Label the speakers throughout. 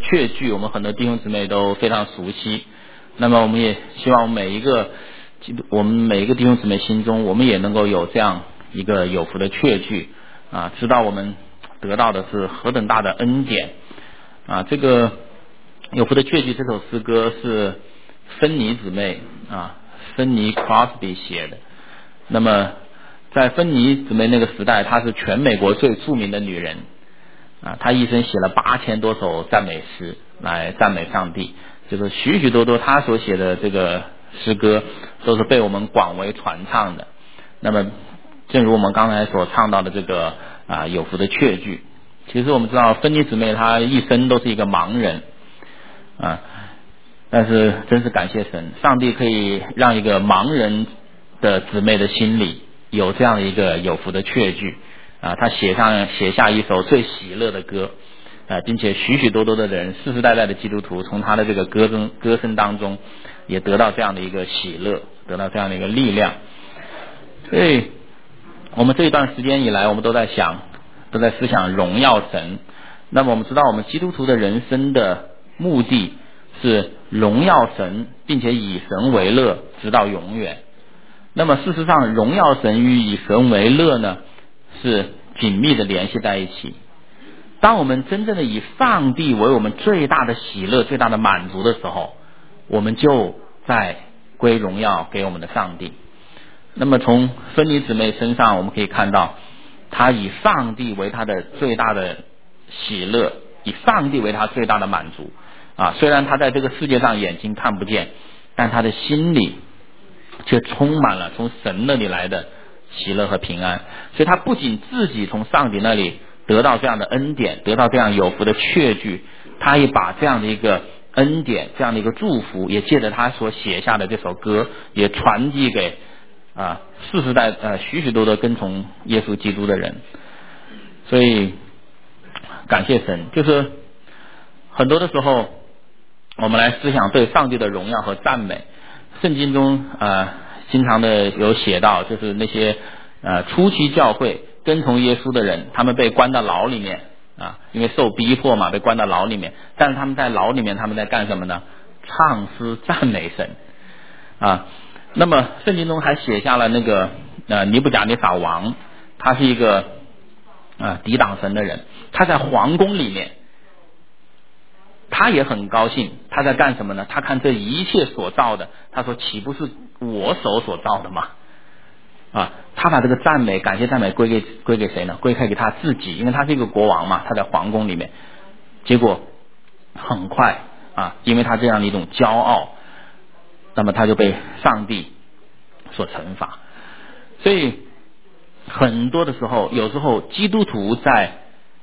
Speaker 1: 确据，我们很多弟兄姊妹都非常熟悉。那么我们也希望我们每一个弟兄姊妹心中，我们也能够有这样一个有福的确据啊，知道我们得到的是何等大的恩典啊！这个有福的确据这首诗歌是芬妮姊妹啊，芬妮 Crosby 写的。那么在芬妮姊妹那个时代，她是全美国最著名的女人啊，她一生写了8000多首赞美诗来赞美上帝，就是许许多多她所写的这个诗歌都是被我们广为传唱的。那么正如我们刚才所唱到的这个有福的确据，其实我们知道芬妮姊妹她一生都是一个盲人啊，但是真是感谢神，上帝可以让一个盲人的姊妹的心里有这样的一个有福的确据啊，他写下一首最喜乐的歌啊，并且许许多多的人世世代代的基督徒从他的这个歌声当中也得到这样的一个喜乐，得到这样的一个力量。所以我们这一段时间以来，我们都在思想荣耀神。那么我们知道，我们基督徒的人生的目的是荣耀神，并且以神为乐，直到永远。那么事实上，荣耀神与以神为乐呢，是紧密的联系在一起。当我们真正的以上帝为我们最大的喜乐、最大的满足的时候，我们就在归荣耀给我们的上帝。那么从芬妮姊妹身上，我们可以看到，她以上帝为她的最大的喜乐，以上帝为她最大的满足啊。虽然她在这个世界上眼睛看不见，但她的心里却充满了从神那里来的喜乐和平安。所以她不仅自己从上帝那里得到这样的恩典，得到这样有福的确据，她也把这样的一个恩典，这样的一个祝福，也借着她所写下的这首歌，也传递给世世代许许多多跟从耶稣基督的人。所以感谢神，就是很多的时候我们来思想对上帝的荣耀和赞美。圣经中经常的有写到，就是那些初期教会跟从耶稣的人，他们被关到牢里面因为受逼迫嘛，被关到牢里面。但是他们在牢里面，他们在干什么呢？唱诗赞美神那么圣经中还写下了那个尼布甲尼撒王，他是一个抵挡神的人，他在皇宫里面，他也很高兴。他在干什么呢？他看这一切所造的，他说岂不是我手所造的吗？他把这个赞美感谢赞美归给谁呢？归给他自己，因为他是一个国王嘛，他在皇宫里面。结果很快因为他这样的一种骄傲，那么他就被上帝所惩罚。所以很多的时候，有时候基督徒在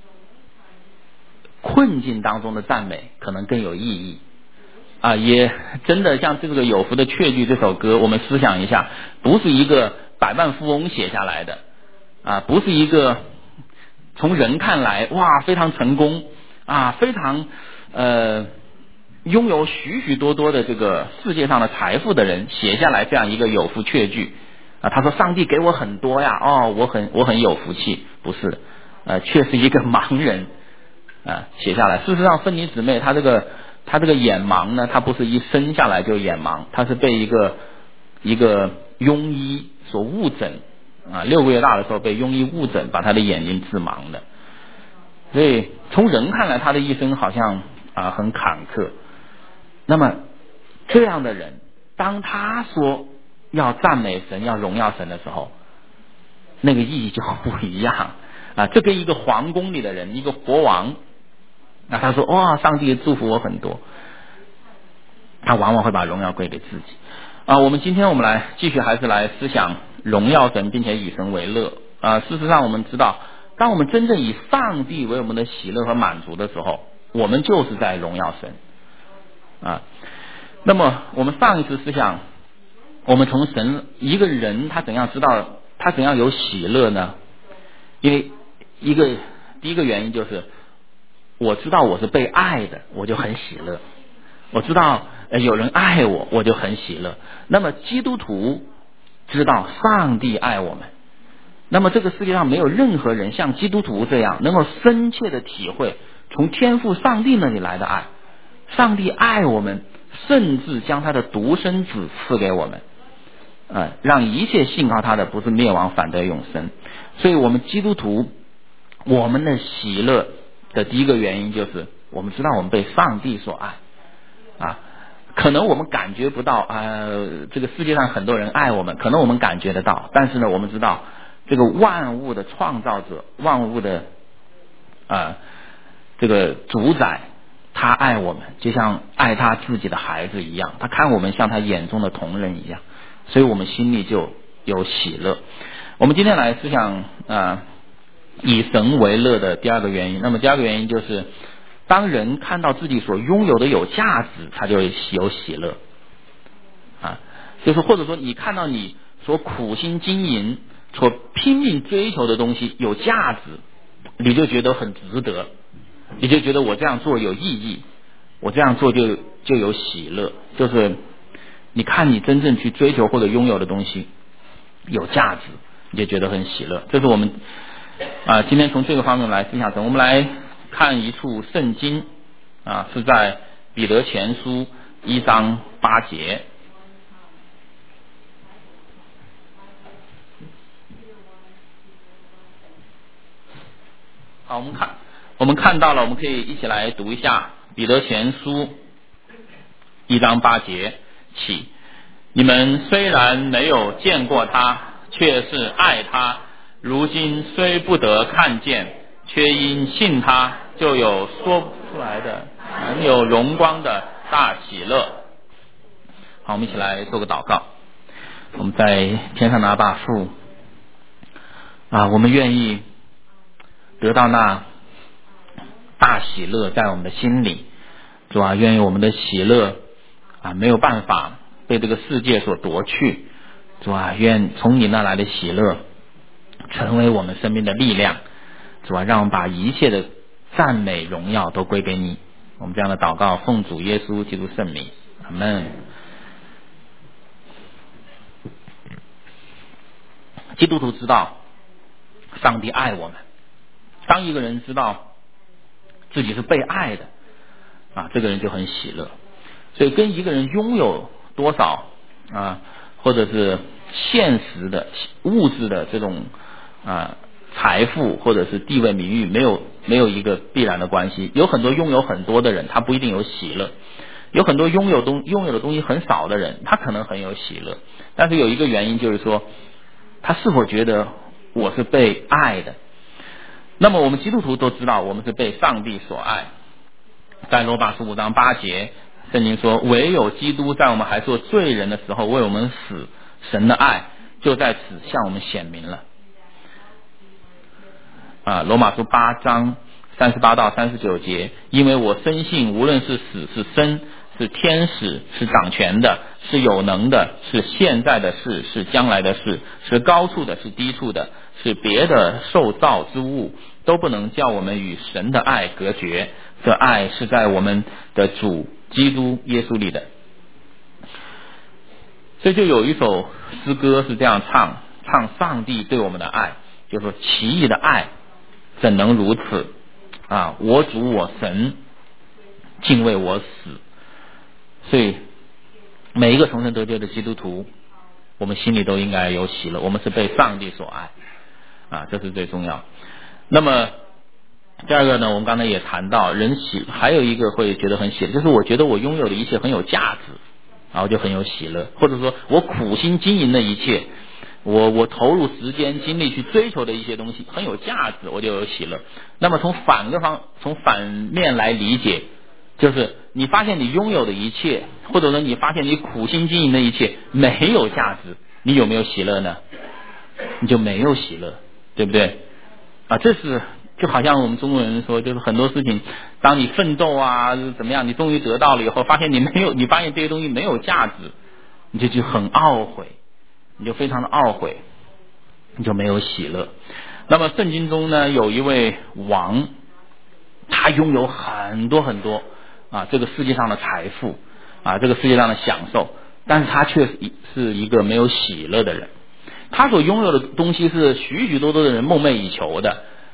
Speaker 1: 困境当中的赞美可能更有意义也真的像这个有福的确据这首歌，我们思想一下，不是一个百万富翁写下来的不是一个从人看来哇非常成功非常拥有许许多多的这个世界上的财富的人写下来这样一个有福确据他说上帝给我很多呀我很有福气，不是却是一个盲人写下来。事实上芬妮姊妹她这个眼盲呢，她不是一生下来就眼盲，她是被一个庸医所误诊6个月大的时候被庸医误诊，把她的眼睛致盲的。所以从人看来，她的一生好像很坎坷。那么这样的人，当他说要赞美神要荣耀神的时候，那个意义就不一样这跟一个皇宫里的人，一个国王他说哇上帝祝福我很多，他往往会把荣耀归给自己我们今天我们来继续还是来思想荣耀神并且以神为乐事实上我们知道，当我们真正以上帝为我们的喜乐和满足的时候，我们就是在荣耀神那么我们上一次思想，我们从神一个人他怎样知道他怎样有喜乐呢？因为第一个原因就是我知道我是被爱的，我就很喜乐。我知道有人爱我，我就很喜乐。那么基督徒知道上帝爱我们，那么这个世界上没有任何人像基督徒这样能够深切的体会从天父上帝那里来的爱。上帝爱我们，甚至将他的独生子赐给我们，让一切信靠他的不是灭亡，反得永生。所以我们基督徒，我们的喜乐的第一个原因就是我们知道我们被上帝所爱可能我们感觉不到这个世界上很多人爱我们，可能我们感觉得到，但是呢，我们知道这个万物的创造者，万物的这个主宰，他爱我们，就像爱他自己的孩子一样，他看我们像他眼中的同人一样，所以我们心里就有喜乐。我们今天来思想以神为乐的第二个原因。那么第二个原因就是，当人看到自己所拥有的有价值，他就有喜乐就是或者说你看到你所苦心经营、所拼命追求的东西有价值，你就觉得很值得，你就觉得我这样做有意义，我这样做就有喜乐。就是你看你真正去追求或者拥有的东西有价值，你就觉得很喜乐。这是我们今天从这个方面来思想神。我们来看一处圣经是在彼得前书1章8节。好，我们看到了，我们可以一起来读一下彼得前书1章8节起。你们虽然没有见过他，却是爱他，如今虽不得看见，却因信他，就有说不出来的很有荣光的大喜乐。好，我们一起来做个祷告。我们在天上的阿爸父我们愿意得到那大喜乐在我们的心里。主愿意我们的喜乐没有办法被这个世界所夺去。主愿从你那来的喜乐成为我们生命的力量。主让我们把一切的赞美荣耀都归给你。我们这样的祷告奉主耶稣基督圣名，阿们。基督徒知道上帝爱我们，当一个人知道自己是被爱的这个人就很喜乐。所以跟一个人拥有多少或者是现实的物质的这种财富或者是地位名誉没有一个必然的关系。有很多拥有很多的人，他不一定有喜乐；有很多拥有的东西很少的人，他可能很有喜乐。但是有一个原因就是说，他是否觉得我是被爱的。那么我们基督徒都知道我们是被上帝所爱。在罗马书5章8节，圣经说，唯有基督在我们还做罪人的时候为我们死，神的爱就在此向我们显明了。罗马书8章38到39节，因为我深信无论是死是生，是天使，是掌权的，是有能的，是现在的事，是将来的事，是高处的，是低处的，是别的受造之物，都不能叫我们与神的爱隔绝。这爱是在我们的主基督耶稣里的。所以就有一首诗歌是这样唱上帝对我们的爱，就是说奇异的爱怎能如此我主我神敬畏我死。所以每一个重生得救的基督徒，我们心里都应该有喜乐，我们是被上帝所爱这是最重要。那么第二个呢，我们刚才也谈到人还有一个会觉得很喜乐，就是我觉得我拥有的一切很有价值我就很有喜乐。或者说我苦心经营的一切，我投入时间精力去追求的一些东西很有价值，我就有喜乐。那么从反面来理解，就是你发现你拥有的一切，或者说你发现你苦心经营的一切没有价值，你有没有喜乐呢？你就没有喜乐，对不对这是就好像我们中国人说，就是很多事情当你奋斗怎么样，你终于得到了以后，发现你发现这些东西没有价值，你就很懊悔，你就非常的懊悔，你就没有喜乐。那么圣经中呢，有一位王，他拥有很多很多这个世界上的财富这个世界上的享受，但是他却是一个没有喜乐的人。他所拥有的东西是许许多多的人梦寐以求的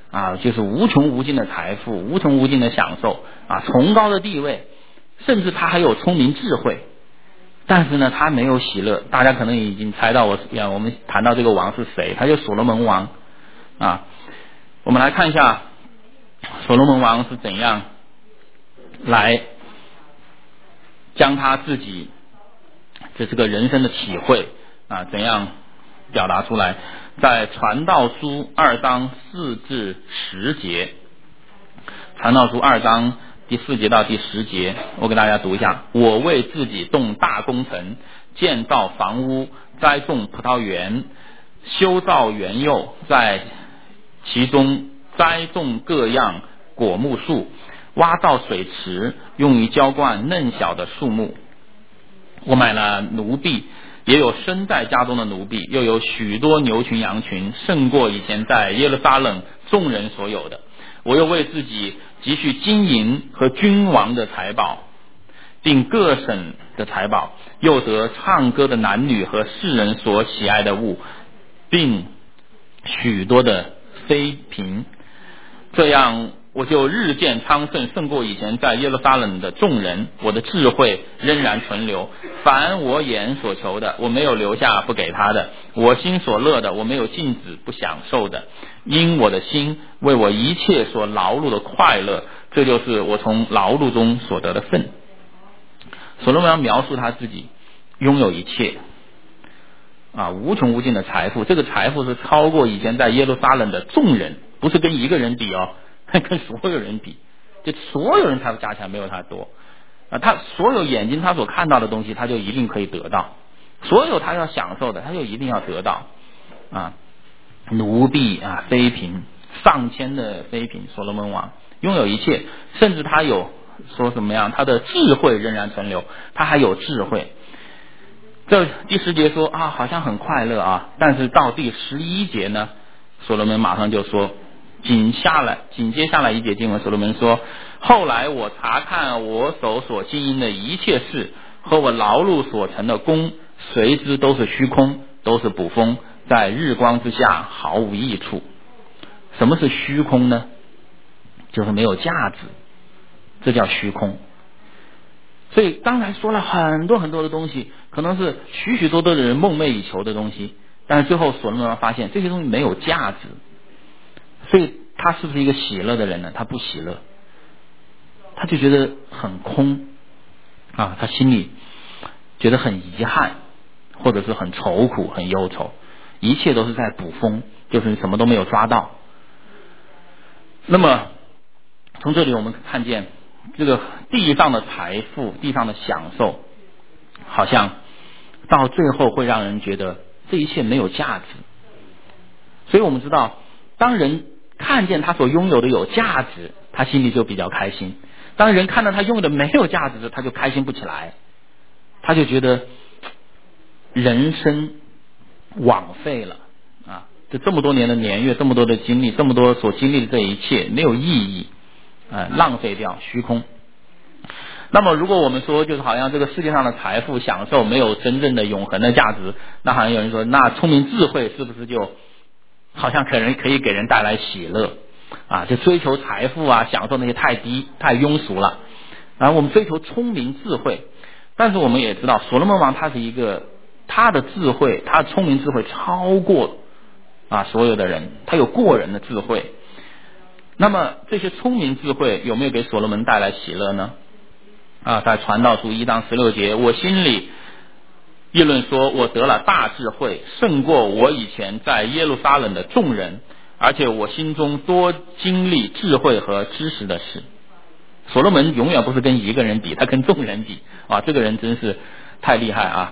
Speaker 1: 啊，就是无穷无尽的财富，无穷无尽的享受啊，崇高的地位，甚至他还有聪明智慧，但是呢，他没有喜乐。大家可能已经猜到我们谈到这个王是谁，他就是所罗门王啊。我们来看一下所罗门王是怎样来将他自己这个人生的体会啊，怎样表达出来。在传道书2章4至10节，传道书2章第4节到第10节，我给大家读一下。我为自己动大工程，建造房屋，栽种葡萄园，修造园囿，在其中栽种各样果木树，挖造水池，用于浇灌嫩小的树木。我买了奴婢，也有身在家中的奴婢，又有许多牛群羊群，胜过以前在耶路撒冷众人所有的。我又为自己积蓄金银和君王的财宝，并各省的财宝，又得唱歌的男女和世人所喜爱的物，并许多的妃嫔。这样我就日渐昌盛，胜过以前在耶路撒冷的众人。我的智慧仍然存留，凡我眼所求的，我没有留下不给他的；我心所乐的，我没有禁止不享受的。因我的心为我一切所劳碌的快乐，这就是我从劳碌中所得的份。所罗门王描述他自己拥有一切啊，无穷无尽的财富。这个财富是超过以前在耶路撒冷的众人，不是跟一个人比哦，跟所有人比，就所有人财富加起来没有他多啊。他所有眼睛他所看到的东西，他就一定可以得到；所有他要享受的，他就一定要得到啊。奴婢啊，妃嫔，上千的妃嫔，所罗门王拥有一切，甚至他有说什么样，他的智慧仍然存留，他还有智慧。这第10节说啊，好像很快乐啊，但是到第11节呢，所罗门马上就说，紧接下来一节经文，所罗门说，后来我查看我手所经营的一切事和我劳碌所成的功，随之都是虚空，都是捕风，在日光之下毫无益处。什么是虚空呢？就是没有价值，这叫虚空。所以刚才说了很多很多的东西，可能是许许多多的人梦寐以求的东西，但是最后所罗门王发现这些东西没有价值。所以他是不是一个喜乐的人呢？他不喜乐，他就觉得很空啊，他心里觉得很遗憾，或者是很愁苦、很忧愁，一切都是在捕风，就是什么都没有抓到。那么从这里我们看见，这个地上的财富、地上的享受，好像到最后会让人觉得这一切没有价值。所以我们知道，当人看见他所拥有的有价值，他心里就比较开心；当人看到他拥有的没有价值，他就开心不起来，他就觉得人生枉费了啊！这么多年的年月，这么多的经历，这么多所经历的这一切没有意义浪费掉，虚空。那么如果我们说就是好像这个世界上的财富享受没有真正的永恒的价值，那好像有人说，那聪明智慧是不是就好像可以给人带来喜乐啊？就追求财富啊，享受那些太庸俗了。然后我们追求聪明智慧，但是我们也知道所罗门王他是一个，他的智慧，他的聪明智慧超过所有的人，他有过人的智慧。那么这些聪明智慧有没有给所罗门带来喜乐呢？在传道书1章16节，我心里议论说，我得了大智慧，胜过我以前在耶路撒冷的众人，而且我心中多经历智慧和知识的事。所罗门永远不是跟一个人比，他跟众人比这个人真是太厉害啊！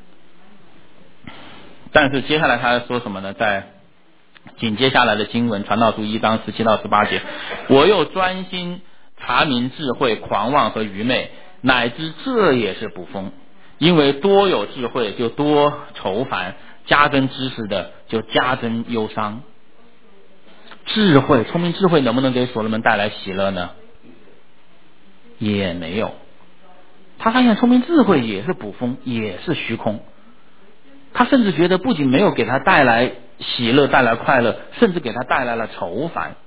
Speaker 1: 但是接下来他说什么呢？在紧接下来的经文，传道书1章17到18节，我又专心查明智慧、狂妄和愚昧，乃知这也是捕风。因为多有智慧就多愁烦，加增知识的就加增忧伤。智慧，聪明智慧能不能给所罗门带来喜乐呢？也没有。他发现聪明智慧也是捕风，也是虚空。他甚至觉得不仅没有给他带来喜乐、带来快乐，甚至给他带来了愁烦。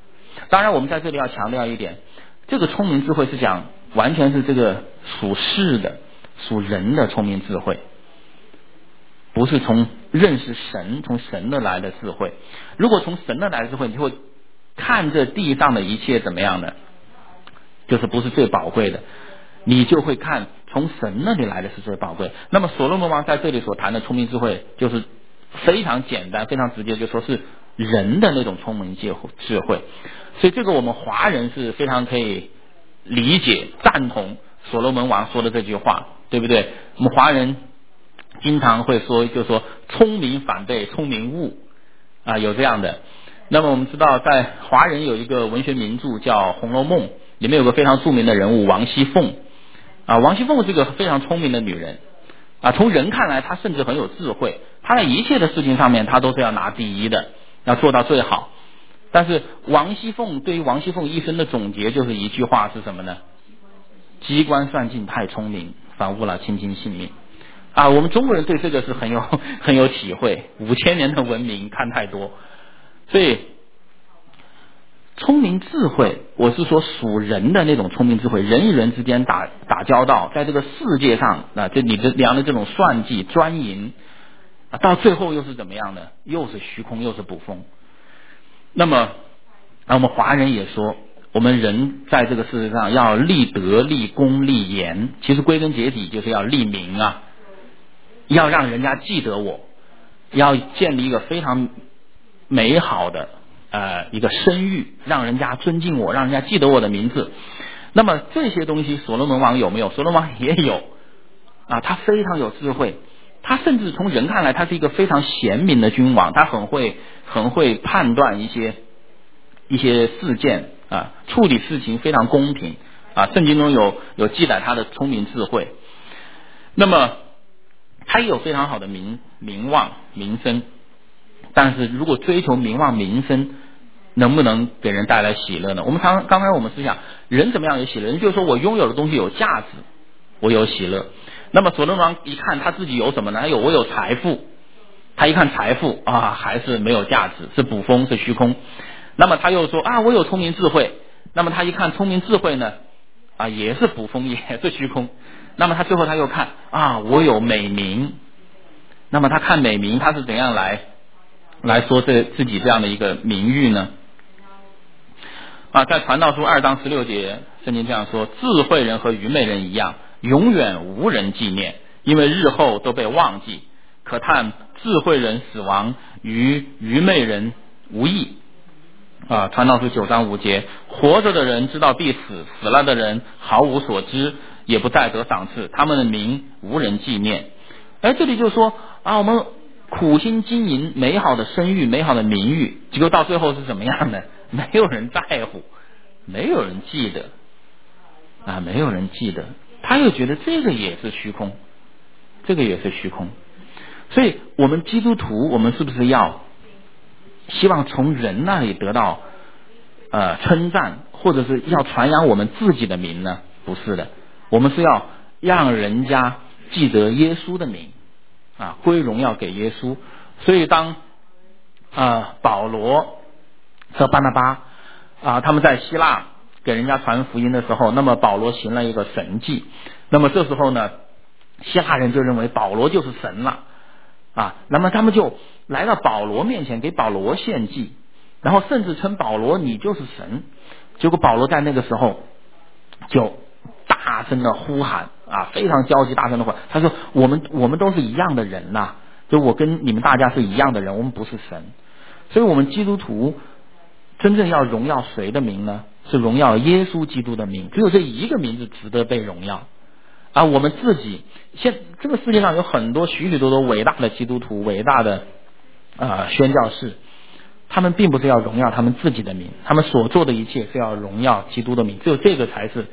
Speaker 1: 当然我们在这里要强调一点，这个聪明智慧是讲完全是这个属世的属人的聪明智慧，不是从认识神从神的来的智慧。如果从神的来的智慧，你就会看这地上的一切怎么样的，就是不是最宝贵的，你就会看从神那里来的是最宝贵。那么所罗门王在这里所谈的聪明智慧，就是非常简单非常直接，就说是人的那种聪明智慧。所以这个我们华人是非常可以理解赞同所罗门王说的这句话，对不对？我们华人经常会说，就说聪明反被聪明误啊，有这样的。那么我们知道在华人有一个文学名著叫《红楼梦》，里面有个非常著名的人物王熙凤啊。王熙凤是个非常聪明的女人啊，从人看来她甚至很有智慧，她在一切的事情上面她都是要拿第一的，要做到最好。但是王熙凤对于王熙凤一生的总结就是一句话是什么呢？机关算尽太聪明，反误了卿卿性命啊。我们中国人对这个是很有体会，5000年的文明看太多。所以聪明智慧，我是说属人的那种聪明智慧，人与人之间打交道，在这个世界上啊，这你的量的这种算计专营啊，到最后又是怎么样的？又是虚空，又是捕风。那么我们华人也说，我们人在这个世界上要立德立功立言，其实归根结底就是要立名啊，要让人家记得我，要建立一个非常美好的一个声誉，让人家尊敬我，让人家记得我的名字。那么这些东西所罗门王有没有？所罗门王也有啊，他非常有智慧，他甚至从人看来他是一个非常贤明的君王，他很会判断一些事件啊，处理事情非常公平啊。圣经中有记载他的聪明智慧。那么他也有非常好的名望名声，但是如果追求名望名声，能不能给人带来喜乐呢？我们刚才我们是想人怎么样有喜乐？人就是说我拥有的东西有价值，我有喜乐。那么所罗门王一看他自己有什么呢？我有财富，他一看财富啊，还是没有价值，是捕风是虚空。那么他又说啊，我有聪明智慧。那么他一看聪明智慧呢，啊，也是捕风也是虚空。那么他最后他又看啊，我有美名。那么他看美名，他是怎样来说自己这样的一个名誉呢？啊，在传道书2章16节，圣经这样说：智慧人和愚昧人一样，永远无人纪念，因为日后都被忘记。可叹智慧人死亡，与愚昧人无异。啊，传道书9章5节，活着的人知道必死，死了的人毫无所知，也不再得赏赐，他们的名无人纪念。这里就说啊，我们苦心经营美好的声誉美好的名誉，结果到最后是怎么样的？没有人在乎，没有人记得啊，没有人记得。他又觉得这个也是虚空，这个也是虚空。所以我们基督徒，我们是不是要希望从人那里得到称赞，或者是要传扬我们自己的名呢？不是的，我们是要让人家记得耶稣的名啊，归荣耀给耶稣。所以当保罗和巴拿巴啊他们在希腊给人家传福音的时候，那么保罗行了一个神迹，那么这时候呢，希腊人就认为保罗就是神了啊，那么他们就来到保罗面前给保罗献祭，然后甚至称保罗你就是神。结果保罗在那个时候就大声的呼喊啊，非常焦急大声的呼喊，他说我们都是一样的人呐，就我跟你们大家是一样的人，我们不是神。所以我们基督徒真正要荣耀谁的名呢？是荣耀耶稣基督的名，只有这一个名字值得被荣耀。而我们自己这个世界上有很多许许多多伟大的基督徒，伟大的宣教士，他们并不是要荣耀他们自己的名，他们所做的一切是要荣耀基督的名，只有这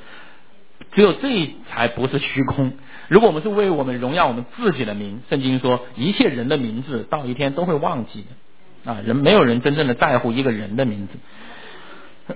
Speaker 1: 才不是虚空。如果我们是为我们荣耀我们自己的名，圣经说一切人的名字到一天都会忘记的啊，没有人真正的在乎一个人的名字。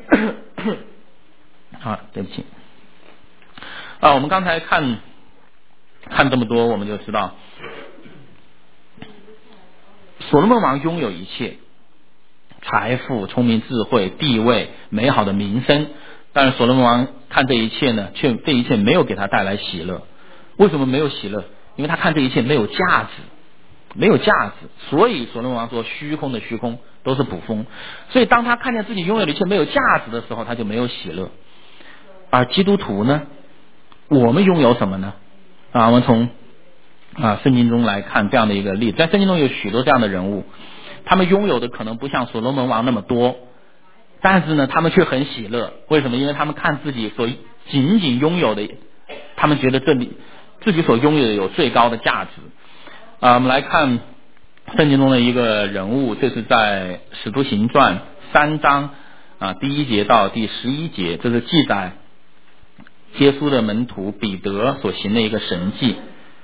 Speaker 1: 对不起我们刚才看这么多，我们就知道所罗门王拥有一切， 财富、聪明智慧、地位、美好的名声。但是所罗门王看这一切呢，这一切没有给他带来喜乐。为什么没有喜乐？因为他看这一切没有价值，没有价值。所以所罗门王说，虚空的虚空都是捕风。所以当他看见自己拥有的一切没有价值的时候，他就没有喜乐。而基督徒呢，我们拥有什么呢？我们从圣经中来看这样的一个例子。在圣经中有许多这样的人物，他们拥有的可能不像所罗门王那么多，但是呢他们却很喜乐。为什么？因为他们看自己所仅仅拥有的，他们觉得这里自己所拥有的有最高的价值。我们来看圣经中的一个人物，这是在使徒行传3章第1节到第11节，这是记载耶稣的门徒彼得所行的一个神迹。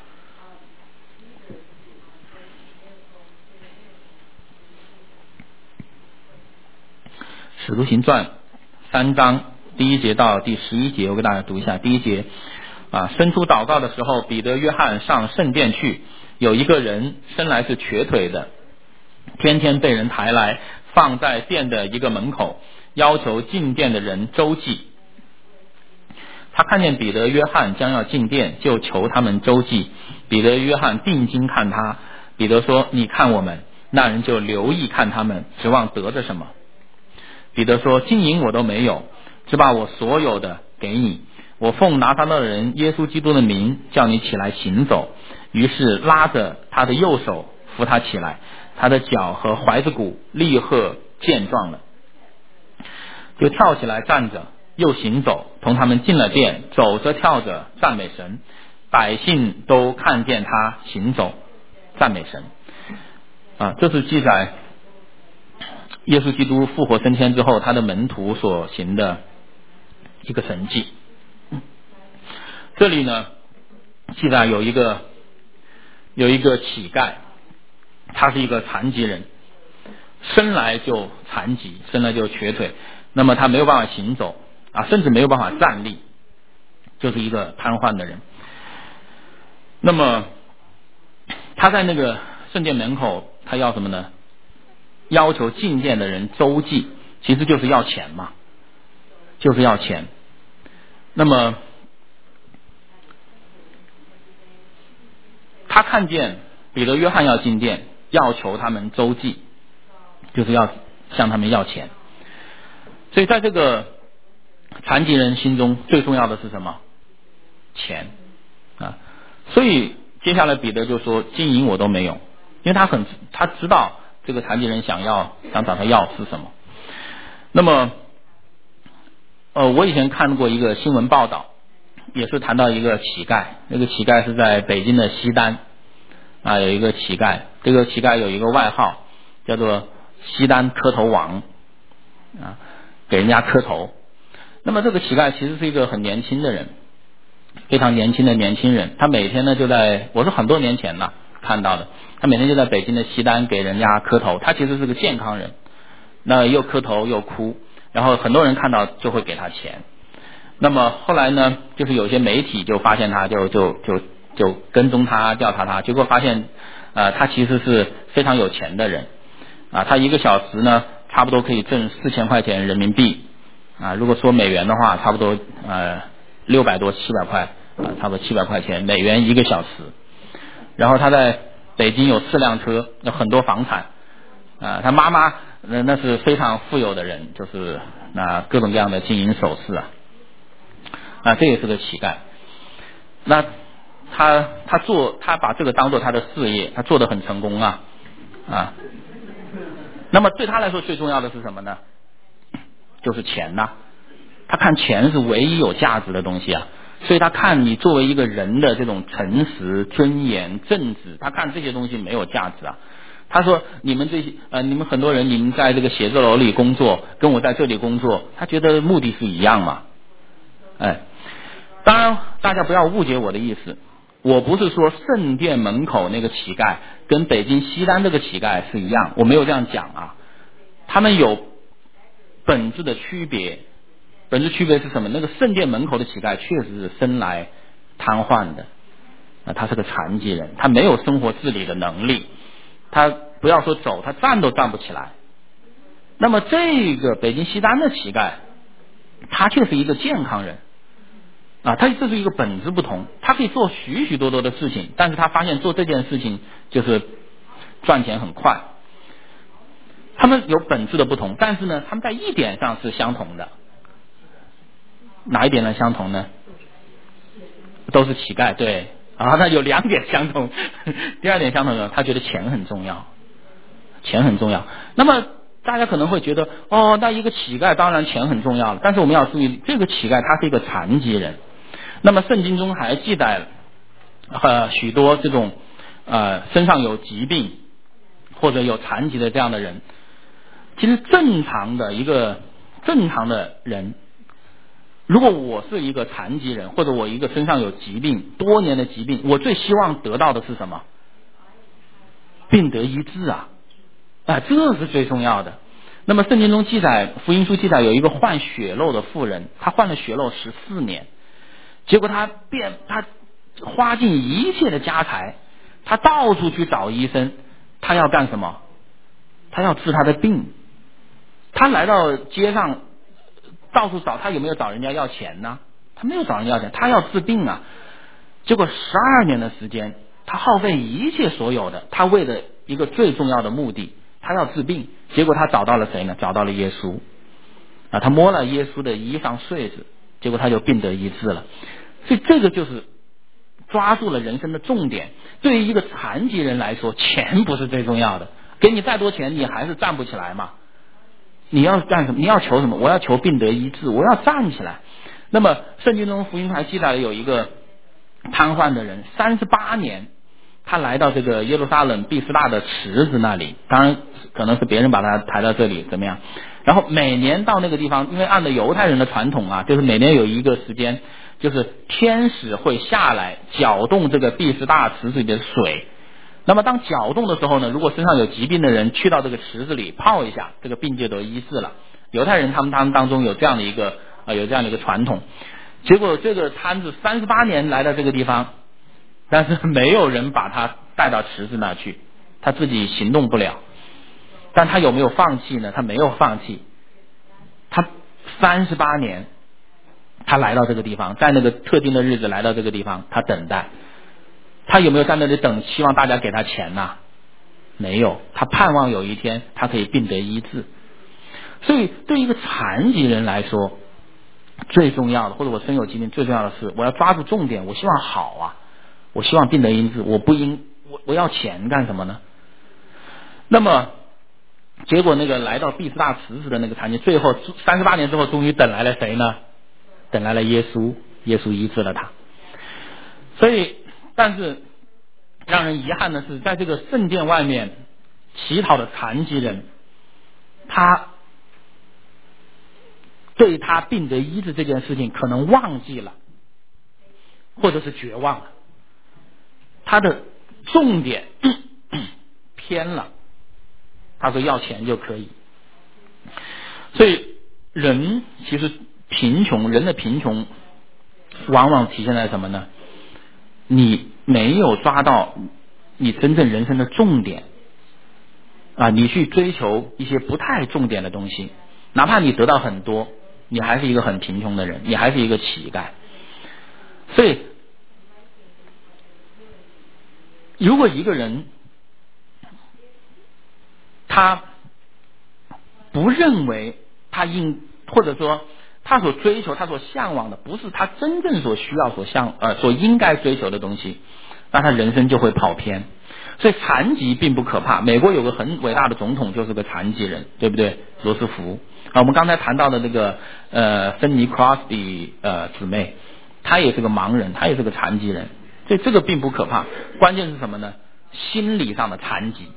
Speaker 1: 使徒行传3章第1节到第11节，我给大家读一下。第1节伸出祷告的时候，彼得、约翰上圣殿去，有一个人生来是瘸腿的，天天被人抬来放在殿的一个门口，要求进殿的人周济。他看见彼得、约翰将要进殿，就求他们周济。彼得、约翰定睛看他，彼得说：你看我们。那人就留意看他们，指望得着什么。彼得说：金银我都没有，只把我所有的给你。我奉拿撒勒人耶稣基督的名叫你起来行走。于是拉着他的右手扶他起来，他的脚和踝子骨立刻健壮了，就跳起来站着，又行走，同他们进了殿，走着跳着赞美神。百姓都看见他行走赞美神。这是记载耶稣基督复活升天之后他的门徒所行的一个神迹。这里呢记载有一个乞丐，他是一个残疾人，生来就残疾，生来就瘸腿，那么他没有办法行走甚至没有办法站立，就是一个瘫痪的人。那么他在那个圣殿门口，他要什么呢？要求进殿的人周济，其实就是要钱嘛，就是要钱。那么他看见彼得、约翰要进殿，要求他们周济，就是要向他们要钱。所以在这个残疾人心中最重要的是什么？钱所以接下来彼得就说：金银我都没有。因为他知道这个残疾人想找他要是什么。那么我以前看过一个新闻报道，也是谈到一个乞丐。那个乞丐是在北京的西单有一个乞丐，这个乞丐有一个外号叫做西单磕头王给人家磕头。那么这个乞丐其实是一个很年轻的人，非常年轻的年轻人。他每天呢我是很多年前看到的，他每天就在北京的西单给人家磕头。他其实是个健康人，那又磕头又哭，然后很多人看到就会给他钱。那么后来呢，就是有些媒体就发现他，就跟踪他，调查他，结果发现他其实是非常有钱的人他1个小时呢差不多可以挣4000块钱人民币如果说美元的话，差不多600多700块差不多700块钱美元1个小时。然后他在北京有4辆车，有很多房产他妈妈那是非常富有的人，就是各种各样的金银首饰这也是个乞丐。那他把这个当做他的事业，他做得很成功那么对他来说最重要的是什么呢？就是钱他看钱是唯一有价值的东西所以他看你作为一个人的这种诚实、尊严、正直，他看这些东西没有价值他说你们很多人，你们在这个写字楼里工作，跟我在这里工作，他觉得目的是一样嘛。当然大家不要误解我的意思，我不是说圣殿门口那个乞丐跟北京西单这个乞丐是一样，我没有这样讲他们有本质的区别。本质区别是什么？那个圣殿门口的乞丐确实是生来瘫痪的他是个残疾人，他没有生活自理的能力，他不要说走，他站都站不起来那么这个北京西单的乞丐，他却是一个健康人啊，他这是一个本质不同，他可以做许许多多的事情，但是他发现做这件事情就是赚钱很快。他们有本质的不同，但是呢，他们在一点上是相同的。哪一点呢？相同呢？都是乞丐，对啊，那有2点相同。第2点相同呢，他觉得钱很重要，钱很重要。那么大家可能会觉得，哦，那一个乞丐当然钱很重要了，但是我们要注意，这个乞丐他是一个残疾人。那么圣经中还记载许多这种身上有疾病或者有残疾的这样的人。其实正常的人，如果我是一个残疾人，或者我一个身上有疾病，多年的疾病，我最希望得到的是什么？病得医治啊，这是最重要的。那么圣经中记载，福音书记载有一个患血漏的妇人，她患了血漏14年，结果她花尽一切的家财，她到处去找医生，她要干什么？她要治她的病。她来到街上到处找，她有没有找人家要钱呢？她没有找人家要钱，她要治病啊。结果12年的时间，她耗费一切所有的，她为了一个最重要的目的，她要治病。结果她找到了谁呢？找到了耶稣啊！她摸了耶稣的衣裳穗子，结果她就病得医治了。所以这个就是抓住了人生的重点。对于一个残疾人来说，钱不是最重要的，给你再多钱你还是站不起来嘛。你要干什么？你要求什么？我要求病得医治，我要站起来。那么圣经中福音还记载了有一个瘫痪的人，38年他来到这个耶路撒冷毕斯大的池子那里，当然可能是别人把他抬到这里怎么样，然后每年到那个地方，因为按照犹太人的传统啊，就是每年有一个时间，就是天使会下来搅动这个毕斯大池子里的水。那么当搅动的时候呢，如果身上有疾病的人去到这个池子里泡一下，这个病就得医治了。犹太人他们当中有这样的一个传统。结果这个摊子38年来到这个地方，但是没有人把他带到池子那去，他自己行动不了。但他有没有放弃呢？他没有放弃。他38年他来到这个地方，在那个特定的日子来到这个地方，他等待。他有没有在那里等，希望大家给他钱呢？没有，他盼望有一天他可以病得医治。所以对一个残疾人来说，最重要的，或者我身有疾病最重要的是，我要抓住重点，我希望好啊，我希望病得医治，我要钱干什么呢？那么结果那个来到毕斯大池子的那个残疾，最后38年之后终于等来了谁呢？等来了耶稣，耶稣医治了他。所以但是让人遗憾的是，在这个圣殿外面乞讨的残疾人，他对他病得医治这件事情可能忘记了，或者是绝望了，他的重点偏了。他说要钱就可以。所以人其实人的贫穷往往体现在什么呢？你没有抓到你真正人生的重点啊，你去追求一些不太重点的东西，哪怕你得到很多，你还是一个很贫穷的人，你还是一个乞丐。所以如果一个人他不认为或者说他所追求他所向往的不是他真正所需要所应该追求的东西，那他人生就会跑偏。所以残疾并不可怕，美国有个很伟大的总统就是个残疾人，对不对？罗斯福我们刚才谈到的那个芬尼 Crosby 姊妹，她也是个盲人，她也是个残疾人，所以这个并不可怕。关键是什么呢？心理上的残疾。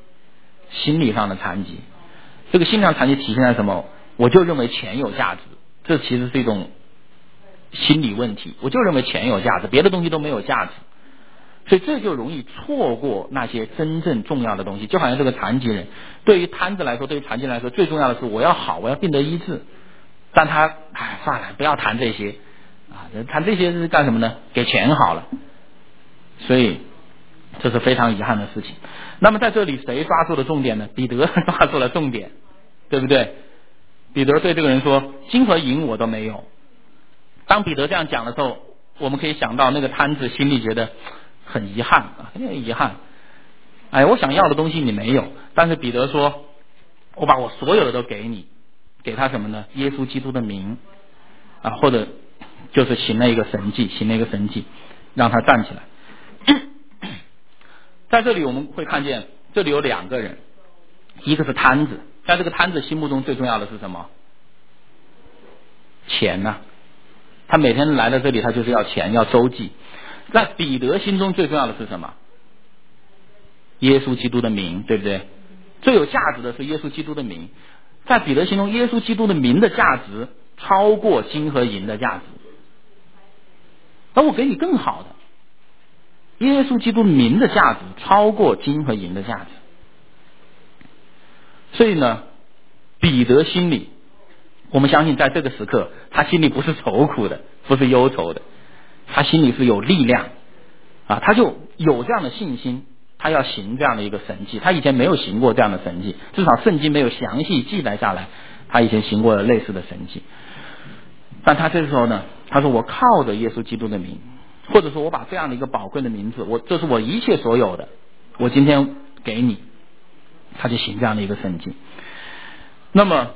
Speaker 1: 这个心理上残疾体现在什么？我就认为钱有价值，这其实是一种心理问题。我就认为钱有价值，别的东西都没有价值，所以这就容易错过那些真正重要的东西。就好像这个残疾人，对于瘫子来说，对于残疾人来说，最重要的是我要好，我要病得医治。但他算了，不要谈这些啊，谈这些是干什么呢？给钱好了。所以这是非常遗憾的事情。那么在这里谁抓住了重点呢？彼得抓住了重点，对不对？ 彼得对这个人说，金和银我都没有。当彼得这样讲的时候，我们可以想到那个摊子心里觉得很遗憾啊，很遗憾。哎，我想要的东西你没有，但是彼得说，我把我所有的都给你，给他什么呢？耶稣基督的名啊，或者就是行了一个神迹，让他站起来。在这里我们会看见，这里有两个人，一个是摊子，在这个摊子心目中最重要的是什么？钱啊，他每天来到这里，他就是要钱，要周济。在彼得心中最重要的是什么？耶稣基督的名，对不对？最有价值的是耶稣基督的名。在彼得心中，耶稣基督的名的价值超过金和银的价值。而我给你更好的，耶稣基督名的价值超过金和银的价值。所以呢，彼得心里，我们相信在这个时刻，他心里不是愁苦的，不是忧愁的，他心里是有力量啊，他就有这样的信心，他要行这样的一个神迹。他以前没有行过这样的神迹，至少圣经没有详细记载下来他以前行过类似的神迹。但他这时候呢，他说我靠着耶稣基督的名，或者说我把这样的一个宝贵的名字，这是我一切所有的，我今天给你，他就行这样的一个神迹。那么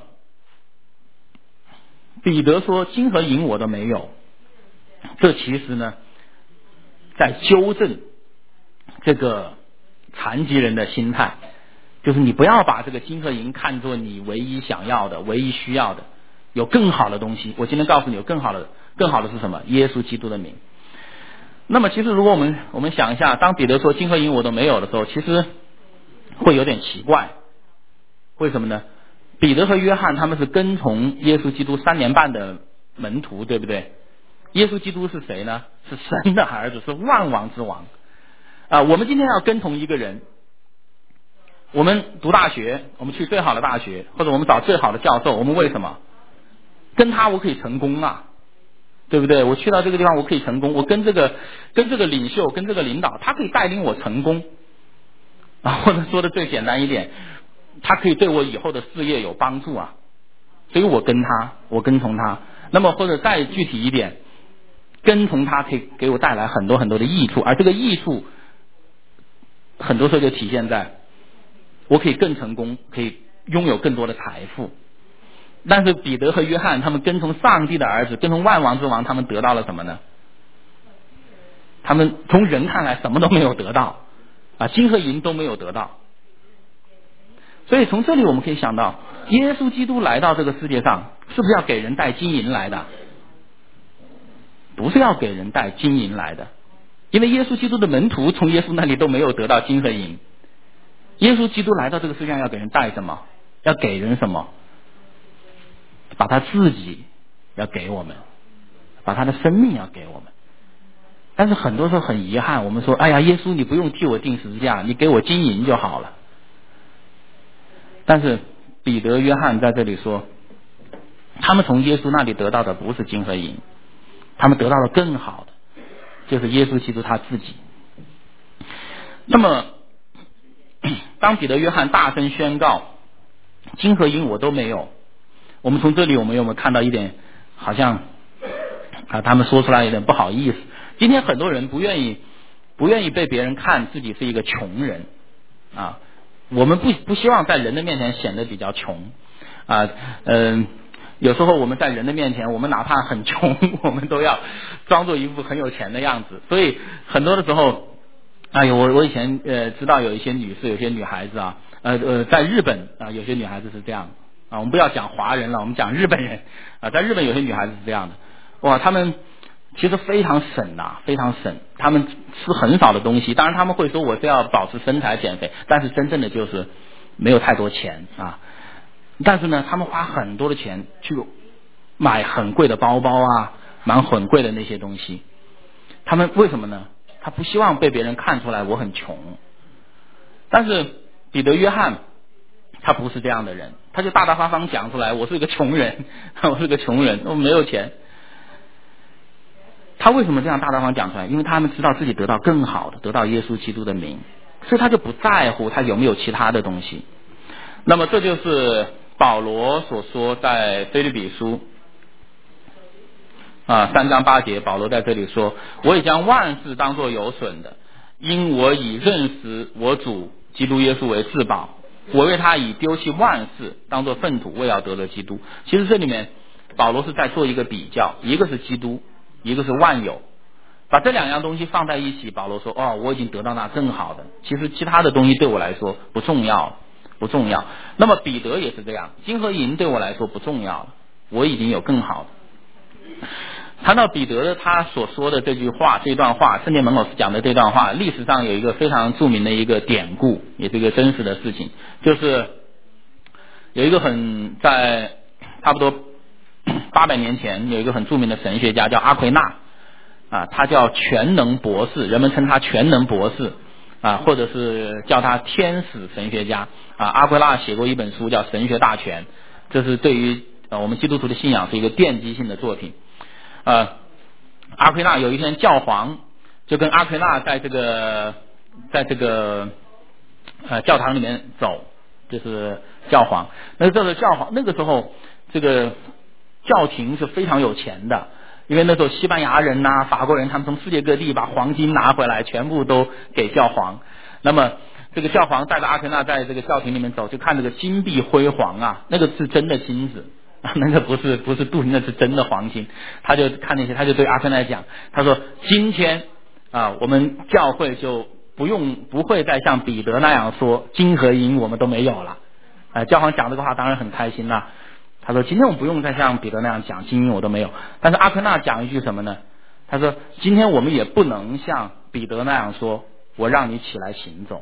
Speaker 1: 彼得说金和银我都没有，这其实呢在纠正这个残疾人的心态，就是你不要把这个金和银看作你唯一想要的，唯一需要的，有更好的东西。我今天告诉你有更好的是什么？耶稣基督的名。那么其实如果我们想一下，当彼得说金和银我都没有的时候，其实会有点奇怪。为什么呢？彼得和约翰他们是跟从耶稣基督3年半的门徒，对不对？耶稣基督是谁呢？是神的儿子，是万王之王啊！我们今天要跟从一个人，我们读大学，我们去最好的大学，或者我们找最好的教授，我们为什么？跟他我可以成功啊，对不对？我去到这个地方我可以成功，我跟这个领袖，跟这个领导，他可以带领我成功啊，或者说的最简单一点，他可以对我以后的事业有帮助啊，所以我跟从他。那么或者再具体一点，跟从他可以给我带来很多很多的益处，而这个益处很多时候就体现在我可以更成功，可以拥有更多的财富。但是彼得和约翰他们跟从上帝的儿子，跟从万王之王，他们得到了什么呢？他们从人看来什么都没有得到啊，金和银都没有得到。所以从这里我们可以想到，耶稣基督来到这个世界上，是不是要给人带金银来的？不是要给人带金银来的，因为耶稣基督的门徒从耶稣那里都没有得到金和银。耶稣基督来到这个世界上要给人带什么？要给人什么？把他自己要给我们，把他的生命要给我们。但是很多时候很遗憾，我们说哎呀，耶稣你不用替我钉十字架，你给我金银就好了。但是彼得约翰在这里说，他们从耶稣那里得到的不是金和银，他们得到了更好的，就是耶稣基督他自己。那么当彼得约翰大声宣告金和银我都没有，我们从这里我们有没有看到一点，好像他们说出来有点不好意思。今天很多人不愿意被别人看自己是一个穷人啊，我们不希望在人的面前显得比较穷啊，有时候我们在人的面前，我们哪怕很穷，我们都要装作一副很有钱的样子。所以很多的时候，我以前知道有一些女士，有些女孩子啊，在日本啊，有些女孩子是这样啊，我们不要讲华人了，我们讲日本人啊，在日本有些女孩子是这样的，哇，她们其实非常省呐，非常省，她们吃很少的东西，当然她们会说我是要保持身材减肥，但是真正的就是没有太多钱啊。但是呢，他们花很多的钱去买很贵的包包啊，买很贵的那些东西。他们为什么呢？他不希望被别人看出来我很穷。但是彼得约翰他不是这样的人，他就大大方方讲出来，我是一个穷人，我是个穷人，我没有钱。他为什么这样大大方方讲出来？因为他们知道自己得到更好的，得到耶稣基督的名，所以他就不在乎他有没有其他的东西。那么这就是保罗所说在腓立比书3章8节，保罗在这里说，我已将万事当作有损的，因我已认识我主基督耶稣为至宝，我为他已丢弃万事，当作粪土，为要得着基督。其实这里面保罗是在做一个比较，一个是基督，一个是万有，把这两样东西放在一起，保罗说我已经得到那更好的，其实其他的东西对我来说不重要。那么彼得也是这样，金和银对我来说不重要了，我已经有更好的。谈到彼得的他所说的这段话，圣经门口讲的这段话，历史上有一个非常著名的一个典故，也是一个真实的事情，就是有一个在差不多800年前，有一个很著名的神学家叫阿奎那他叫全能博士，人们称他全能博士或者是叫他天使神学家阿奎那写过一本书叫《神学大全》，这是对于我们基督徒的信仰是一个奠基性的作品。阿奎那有一天教皇就跟阿奎那在这个教堂里面走，就是教皇。那个时候这个教廷是非常有钱的，因为那时候西班牙人法国人他们从世界各地把黄金拿回来，全部都给教皇。那么这个教皇带着阿奎那在这个教廷里面走，就看这个金碧辉煌那个是真的金子。那个不是镀金，那是真的黄金。他就看那些，他就对阿奎那讲，他说今天我们教会就不会再像彼得那样说金和银我们都没有了。教皇讲这个话当然很开心他说今天我们不用再像彼得那样讲金银我都没有。但是阿奎那讲一句什么呢？他说今天我们也不能像彼得那样说我让你起来行走。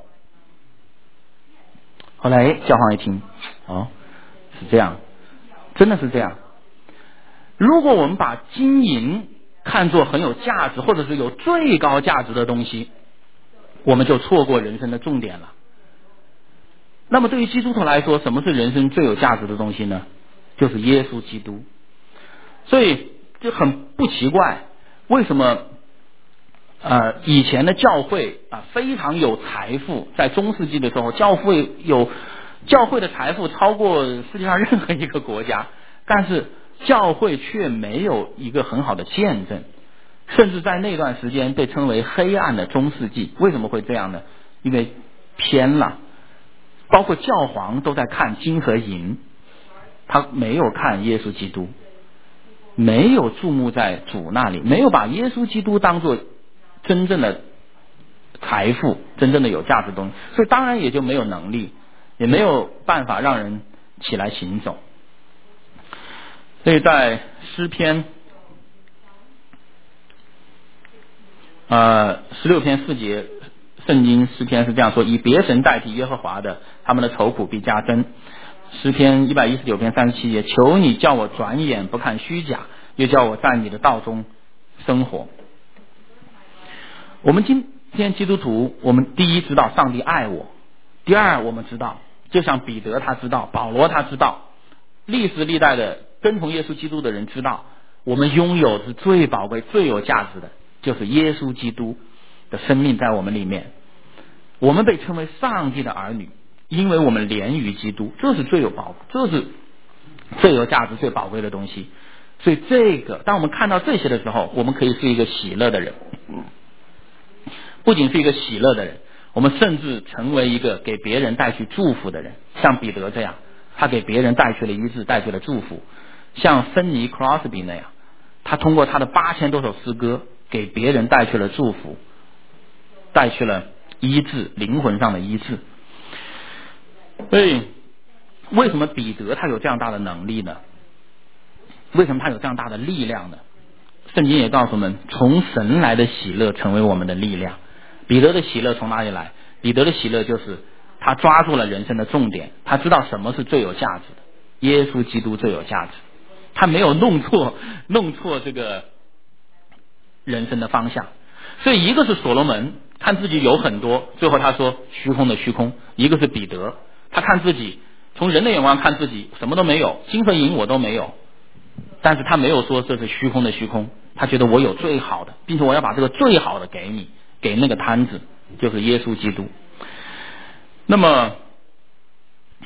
Speaker 1: 后来教皇一听是这样，真的是这样。如果我们把金银看作很有价值或者是有最高价值的东西，我们就错过人生的重点了。那么对于基督徒来说，什么是人生最有价值的东西呢？就是耶稣基督。所以就很不奇怪，为什么以前的教会非常有财富，在中世纪的时候教会的财富超过世界上任何一个国家，但是教会却没有一个很好的见证，甚至在那段时间被称为黑暗的中世纪。为什么会这样呢？因为偏了，包括教皇都在看金和银，他没有看耶稣基督，没有注目在主那里，没有把耶稣基督当作真正的财富，真正的有价值的东西，所以当然也就没有能力，也没有办法让人起来行走。所以在诗篇16篇4节，圣经诗篇是这样说：以别神代替耶和华的，他们的愁苦必加增。诗篇119篇37节，求你叫我转眼不看虚假，又叫我在你的道中生活。我们今天基督徒，我们第一知道上帝爱我，第二我们知道，就像彼得他知道，保罗他知道，历史历代的跟从耶稣基督的人知道，我们拥有是最宝贵最有价值的，就是耶稣基督的生命在我们里面。我们被称为上帝的儿女，因为我们连于基督，这是最有价值最宝贵的东西。所以当我们看到这些的时候，我们可以是一个喜乐的人，不仅是一个喜乐的人，我们甚至成为一个给别人带去祝福的人。像彼得这样，他给别人带去了医治，带去了祝福。像芬尼·克罗斯比那样，他通过他的8000多首诗歌给别人带去了祝福，带去了医治，灵魂上的医治。所以为什么彼得他有这样大的能力呢？为什么他有这样大的力量呢？圣经也告诉我们，从神来的喜乐成为我们的力量。彼得的喜乐从哪里来？彼得的喜乐就是他抓住了人生的重点，他知道什么是最有价值的，耶稣基督最有价值。他没有弄错这个人生的方向。所以一个是所罗门看自己有很多，最后他说虚空的虚空；一个是彼得，他看自己从人的眼光看自己什么都没有，金和银我都没有，但是他没有说这是虚空的虚空，他觉得我有最好的，并且我要把这个最好的给你，给那个摊子，就是耶稣基督。那么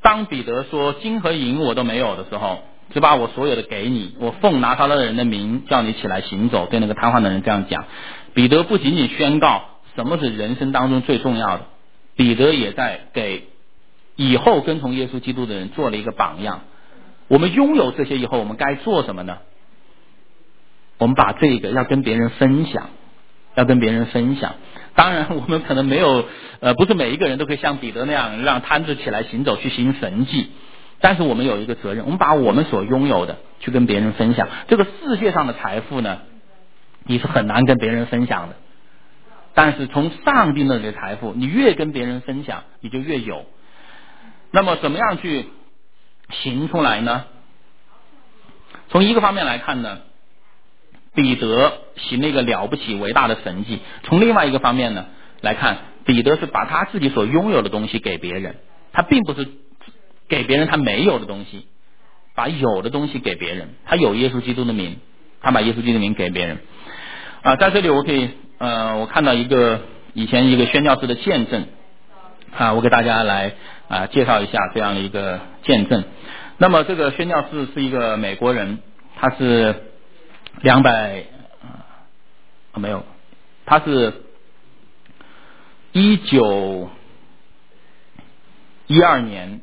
Speaker 1: 当彼得说金和银我都没有的时候，只把我所有的给你，我奉拿撒勒人的名叫你起来行走，对那个瘫痪的人这样讲。彼得不仅仅宣告什么是人生当中最重要的，彼得也在给以后跟从耶稣基督的人做了一个榜样。我们拥有这些以后，我们该做什么呢？我们把这个要跟别人分享，要跟别人分享。当然我们可能没有不是每一个人都可以像彼得那样让瘫子起来行走去行神迹，但是我们有一个责任，我们把我们所拥有的去跟别人分享。这个世界上的财富呢，你是很难跟别人分享的，但是从上帝那里的财富，你越跟别人分享你就越有。那么怎么样去行出来呢？从一个方面来看呢，彼得行了一个了不起伟大的神迹。从另外一个方面呢来看，彼得是把他自己所拥有的东西给别人，他并不是给别人他没有的东西，把有的东西给别人。他有耶稣基督的名，他把耶稣基督的名给别人。在这里我可以我看到以前一个宣教士的见证我给大家来介绍一下这样的一个见证。那么这个宣教士是一个美国人，他是他是1912年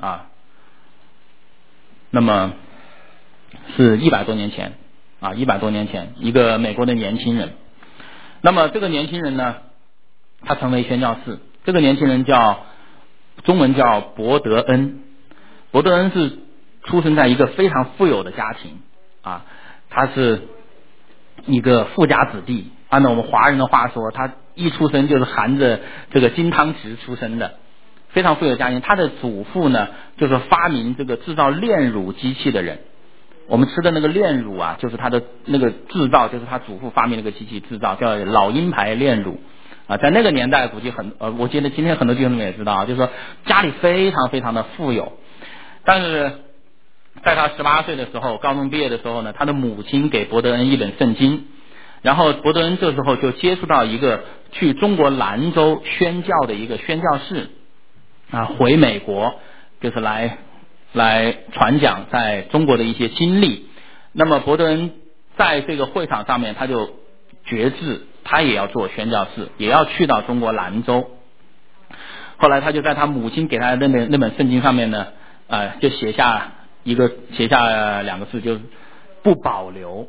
Speaker 1: 那么是100多年前100多年前一个美国的年轻人。那么这个年轻人呢，他成为宣教士。这个年轻人中文叫伯德恩。伯德恩是出生在一个非常富有的家庭他是一个富家子弟，按照我们华人的话说，他一出生就是含着这个金汤匙出生的，非常富有的家庭。他的祖父呢，就是发明这个制造炼乳机器的人。我们吃的那个炼乳就是他的那个制造，就是他祖父发明那个机器制造，叫老鹰牌炼乳在那个年代估计我记得今天很多弟兄们也知道就是说家里非常非常的富有。但是在他18岁的时候，高中毕业的时候呢，他的母亲给伯德恩一本圣经，然后伯德恩这时候就接触到一个去中国兰州宣教的一个宣教士回美国，就是来传讲在中国的一些经历。那么伯德恩在这个会场上面，他就决志他也要做宣教士，也要去到中国兰州。后来他就在他母亲给他的那本圣经上面呢就写下2个字，就是不保留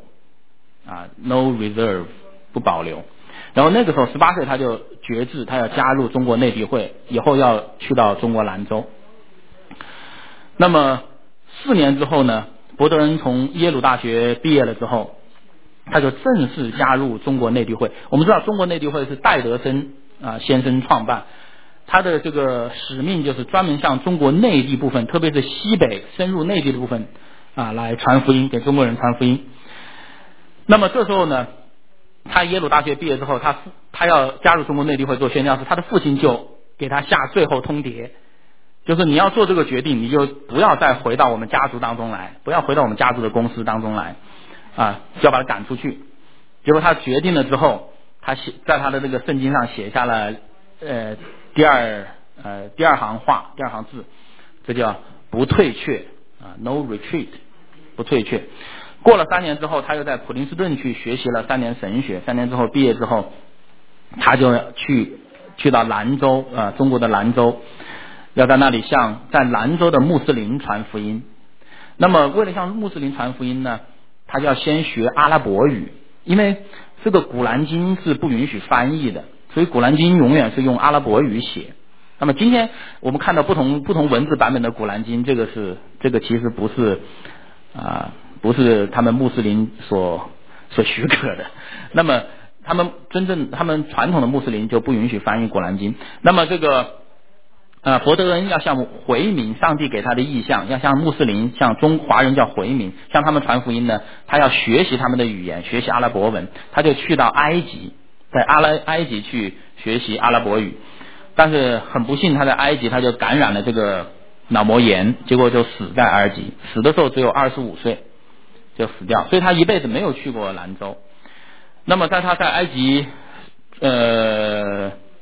Speaker 1: no reserve， 不保留。然后那个时候18岁他就决志他要加入中国内地会，以后要去到中国兰州。那么4年之后呢，伯德恩从耶鲁大学毕业了之后，他就正式加入中国内地会。我们知道中国内地会是戴德生先生创办，他的这个使命就是专门向中国内地部分，特别是西北深入内地的部分来传福音，给中国人传福音。那么这时候呢，他耶鲁大学毕业之后，他要加入中国内地会做宣教士，他的父亲就给他下最后通牒，就是你要做这个决定，你就不要再回到我们家族当中来，不要回到我们家族的公司当中来就要把他赶出去。结果他决定了之后，他在他的这个圣经上写下了第二行话，第二行字，这叫不退却no retreat， 不退却。过了3年之后，他又在普林斯顿去学习了3年神学，3年之后毕业之后，他就去到兰州中国的兰州，要在那里在兰州的穆斯林传福音。那么为了向穆斯林传福音呢，他就要先学阿拉伯语，因为这个古兰经是不允许翻译的，所以古兰经永远是用阿拉伯语写。那么今天我们看到不同文字版本的古兰经，这个其实不是他们穆斯林所许可的。那么他们传统的穆斯林就不允许翻译古兰经。那么这个伯德恩要向回民，上帝给他的意象，要向穆斯林，向华人叫回民，向他们传福音呢，他要学习他们的语言，学习阿拉伯文。他就去到埃及，在埃及去学习阿拉伯语。但是很不幸，他在埃及他就感染了这个脑膜炎，结果就死在埃及，死的时候只有25岁就死掉，所以他一辈子没有去过兰州。那么他在埃及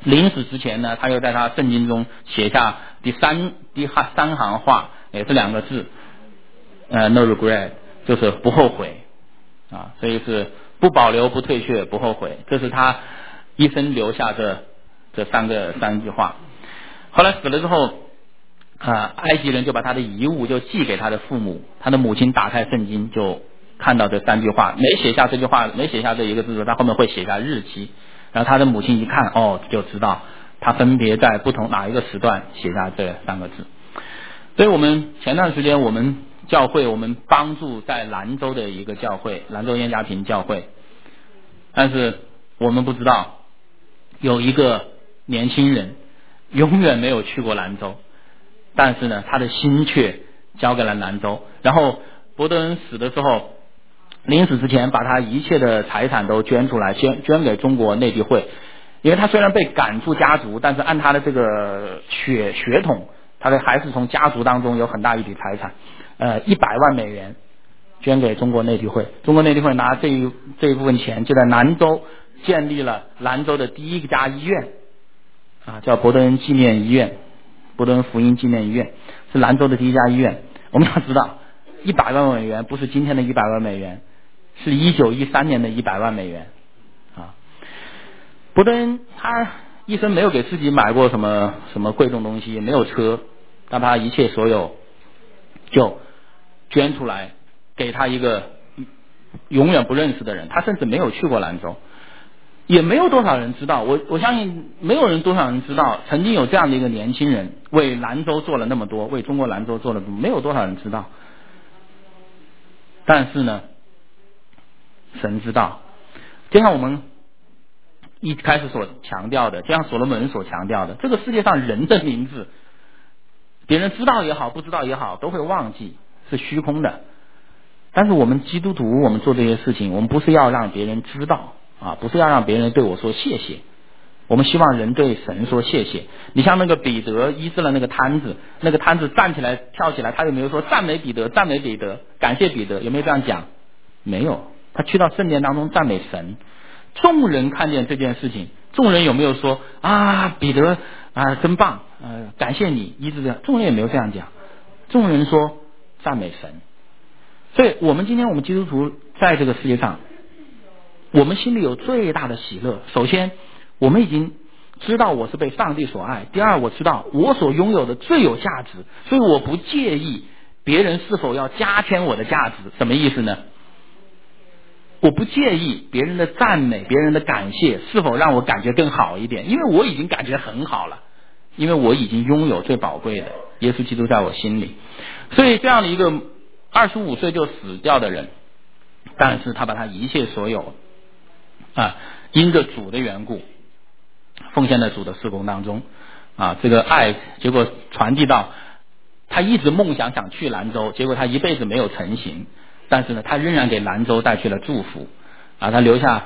Speaker 1: 临死之前呢，他又在他圣经中写下第三行话，也是2个字，no regret， 就是不后悔啊，所以是不保留、不退却、不后悔，这是他一生留下这三句话。后来死了之后，埃及人就把他的遗物就寄给他的父母，他的母亲打开圣经就看到这3句话，没写下这句话，没写下这一个字，他后面会写下日期，然后他的母亲一看，就知道他分别在不同哪一个时段写下这3个字。所以我们前段时间我们教会，我们帮助在兰州的一个教会，兰州燕家坪教会，但是我们不知道有一个年轻人永远没有去过兰州，但是呢他的心却交给了兰州。然后伯德恩死的时候，临死之前把他一切的财产都捐出来，捐给中国内地会。因为他虽然被赶出家族，但是按他的这个血统，他的还是从家族当中有很大一笔财产，100万美元捐给中国内地会。中国内地会拿这一部分钱，就在兰州建立了兰州的第一家医院叫伯德恩纪念医院，伯德恩福音纪念医院是兰州的第一家医院。我们要知道100万美元不是今天的100万美元，是1913年的100万美元啊。伯德恩他一生没有给自己买过什么贵重东西，没有车，但他一切所有就捐出来给他一个永远不认识的人，他甚至没有去过兰州，也没有多少人知道。我相信没有多少人知道曾经有这样的一个年轻人为兰州做了那么多，为中国兰州做了没有多少人知道。但是呢神知道，就像我们一开始所强调的，就像所罗门所强调的，这个世界上人的名字别人知道也好，不知道也好，都会忘记，是虚空的。但是我们基督徒，我们做这些事情，我们不是要让别人知道不是要让别人对我说谢谢，我们希望人对神说谢谢。你像那个彼得医治了那个瘫子，那个瘫子站起来跳起来，他有没有说赞美彼得，赞美彼得，感谢彼得？有没有这样讲？没有，他去到圣殿当中赞美神。众人看见这件事情，众人有没有说彼得真棒，感谢你医治这样？众人也没有这样讲，众人说赞美神。所以我们今天我们基督徒在这个世界上，我们心里有最大的喜乐。首先我们已经知道我是被上帝所爱，第二我知道我所拥有的最有价值，所以我不介意别人是否要加添我的价值。什么意思呢？我不介意别人的赞美，别人的感谢是否让我感觉更好一点，因为我已经感觉很好了，因为我已经拥有最宝贵的耶稣基督在我心里。所以这样的一个25岁就死掉的人，但是他把他一切所有因着主的缘故奉献在主的事工当中这个爱结果传递到他一直梦想去兰州，结果他一辈子没有成行，但是呢他仍然给兰州带去了祝福他留下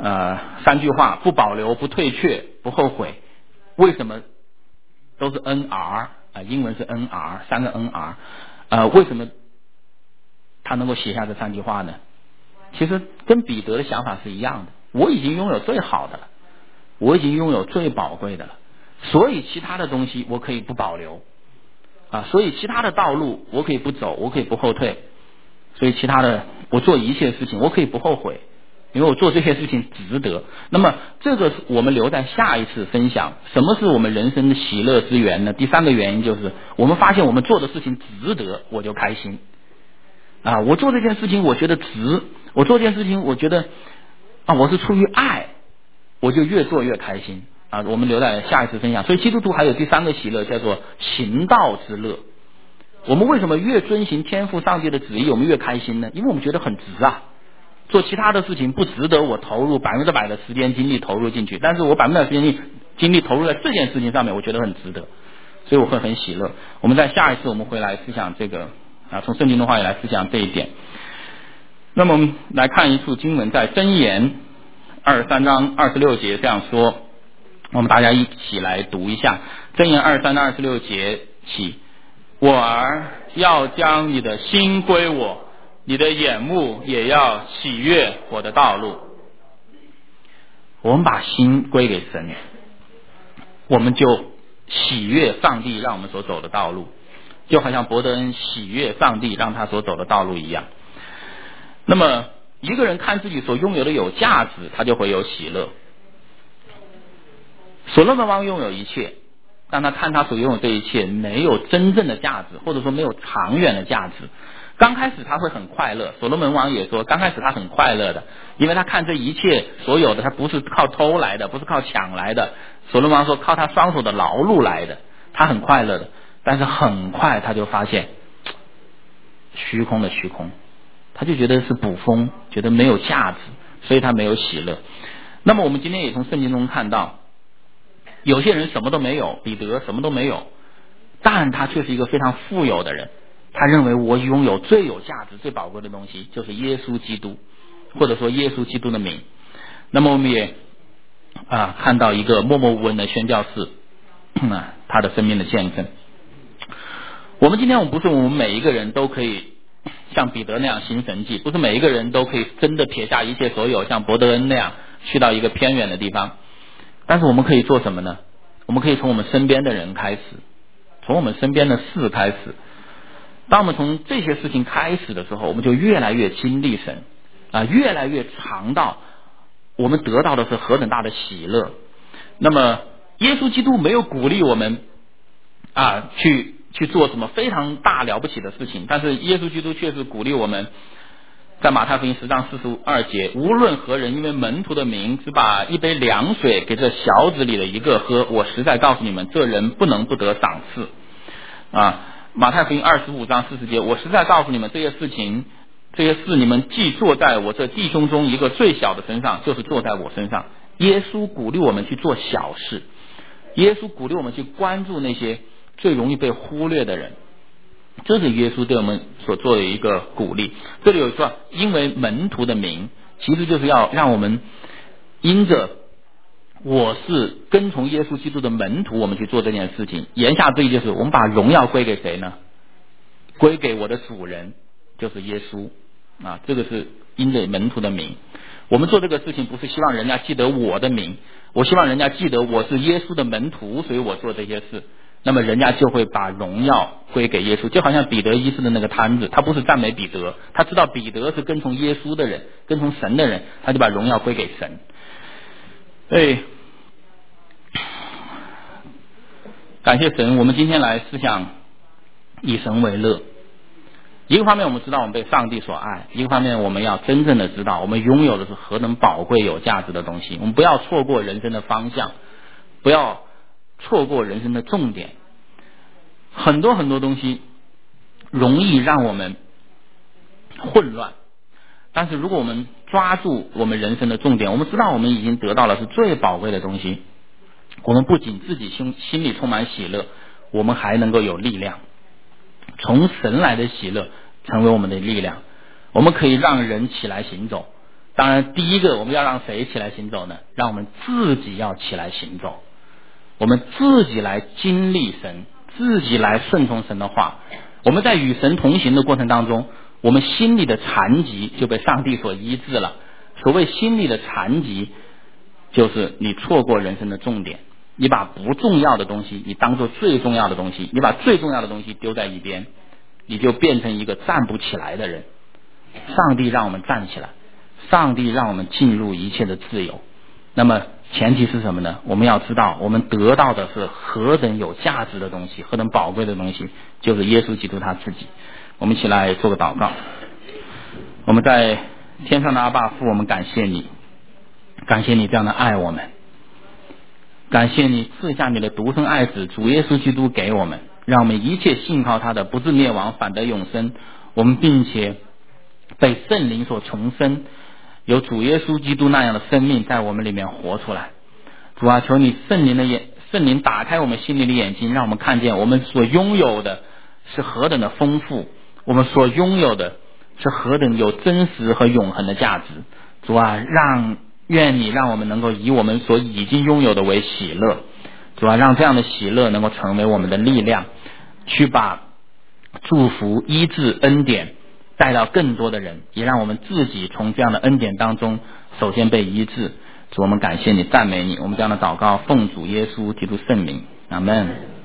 Speaker 1: 3句话：不保留，不退却，不后悔。为什么都是 NR 英文是 NR， 3个 NR 为什么他能够写下这3句话呢？其实跟彼得的想法是一样的，我已经拥有最好的了，我已经拥有最宝贵的了，所以其他的东西我可以不保留所以其他的道路我可以不走，我可以不后退，所以其他的我做一切事情我可以不后悔，因为我做这些事情值得。那么这个我们留在下一次分享。什么是我们人生的喜乐之源呢？第3个原因就是我们发现我们做的事情值得，我就开心我做这件事情我觉得值，我做这件事情我觉得我是出于爱，我就越做越开心我们留在下一次分享。所以基督徒还有第3个喜乐，叫做行道之乐。我们为什么越遵行天父上帝的旨意我们越开心呢？因为我们觉得很值做其他的事情不值得我投入100%的时间精力投入进去，但是我100%的时间精力投入在这件事情上面，我觉得很值得，所以我会很喜乐。我们在下一次我们会来思想这个从圣经的话语来思想这一点。那么我们来看一处经文，在箴言23章26节这样说，我们大家一起来读一下。箴言23章26节起：我儿要将你的心归我，你的眼目也要喜悦我的道路。我们把心归给神， 我们就喜悦上帝让我们所走的道路，就好像伯德恩喜悦上帝让他所走的道路一样。那么一个人看自己所拥有的有价值，他就会有喜乐。所罗门王拥有一切，但他看他所拥有这一切没有真正的价值，或者说没有长远的价值。刚开始他会很快乐，所罗门王也说刚开始他很快乐的，因为他看这一切所有的他不是靠偷来的，不是靠抢来的，所罗门王说靠他双手的劳碌来的，他很快乐的。但是很快他就发现虚空的虚空，他就觉得是捕风，觉得没有价值，所以他没有喜乐。那么我们今天也从圣经中看到，有些人什么都没有，彼得什么都没有，但他却是一个非常富有的人。他认为我拥有最有价值最宝贵的东西就是耶稣基督，或者说耶稣基督的名。那么我们也看到一个默默无闻的宣教士他的生命的见证。我们不是我们每一个人都可以像彼得那样行神迹，不是每一个人都可以真的撇下一切所有，像伯德恩那样去到一个偏远的地方。但是我们可以做什么呢？我们可以从我们身边的人开始，从我们身边的事开始。当我们从这些事情开始的时候，我们就越来越经历神越来越尝到我们得到的是何等大的喜乐。那么耶稣基督没有鼓励我们去做什么非常大了不起的事情，但是耶稣基督确实鼓励我们，在马太福音10章42节，无论何人因为门徒的名只把一杯凉水给这小子里的一个喝，我实在告诉你们，这人不能不得赏赐。马太福音25章40节，我实在告诉你们，这些事你们既做在我这弟兄中一个最小的身上，就是做在我身上。耶稣鼓励我们去做小事，耶稣鼓励我们去关注那些最容易被忽略的人，这是耶稣对我们所做的一个鼓励。这里有说因为门徒的名，其实就是要让我们因着我是跟从耶稣基督的门徒，我们去做这件事情。言下之意就是我们把荣耀归给谁呢？归给我的主人，就是耶稣这个是因着门徒的名。我们做这个事情不是希望人家记得我的名，我希望人家记得我是耶稣的门徒，所以我做这些事，那么人家就会把荣耀归给耶稣。就好像彼得医治的那个摊子，他不是赞美彼得，他知道彼得是跟从耶稣的人，跟从神的人，他就把荣耀归给神。感谢神，我们今天来思想以神为乐。一个方面我们知道我们被上帝所爱，一个方面我们要真正的知道我们拥有的是何等宝贵有价值的东西。我们不要错过人生的方向，不要错过人生的重点。很多东西容易让我们混乱，但是如果我们抓住我们人生的重点，我们知道我们已经得到的是最宝贵的东西，我们不仅自己心里充满喜乐，我们还能够有力量，从神来的喜乐成为我们的力量。我们可以让人起来行走，当然第一个我们要让谁起来行走呢？让我们自己要起来行走，我们自己来经历神，自己来顺从神的话。我们在与神同行的过程当中，我们心里的残疾就被上帝所医治了。所谓心里的残疾，就是你错过人生的重点，你把不重要的东西你当作最重要的东西，你把最重要的东西丢在一边，你就变成一个站不起来的人。上帝让我们站起来，上帝让我们进入一切的自由。那么前提是什么呢？我们要知道我们得到的是何等有价值的东西，何等宝贵的东西，就是耶稣基督他自己。我们一起来做个祷告。我们在天上的阿爸父，我们感谢你，感谢你这样的爱我们，感谢你赐下你的独生爱子主耶稣基督给我们，让我们一切信靠他的不至灭亡，反得永生。我们并且被圣灵所重生，有主耶稣基督那样的生命在我们里面活出来。主啊，求你圣灵打开我们心灵的眼睛，让我们看见我们所拥有的是何等的丰富，我们所拥有的是何等有真实和永恒的价值。主啊，愿你让我们能够以我们所已经拥有的为喜乐。主啊，让这样的喜乐能够成为我们的力量，去把祝福医治恩典带到更多的人，也让我们自己从这样的恩典当中首先被医治， 主，我们感谢你，赞美你，我们这样的祷告奉主耶稣基督圣名，阿门。